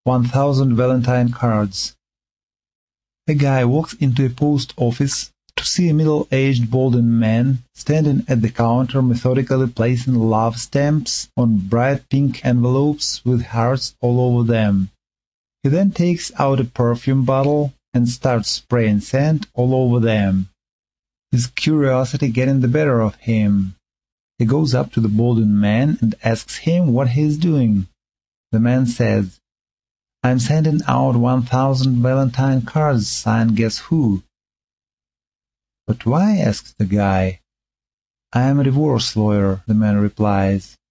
1000 Valentine cards. A guy walks into a post office to see a middle-aged balding man standing at the counter methodically placing love stamps on bright pink envelopes with hearts all over them. He then takes out a perfume bottle and starts spraying scent all over them. His curiosity getting the better of him. He goes up to the balding man and asks him what he is doing. The man says, "I'm sending out 1000 Valentine cards signed Guess Who." "But why?" asks the guy. "I am a divorce lawyer," the man replies.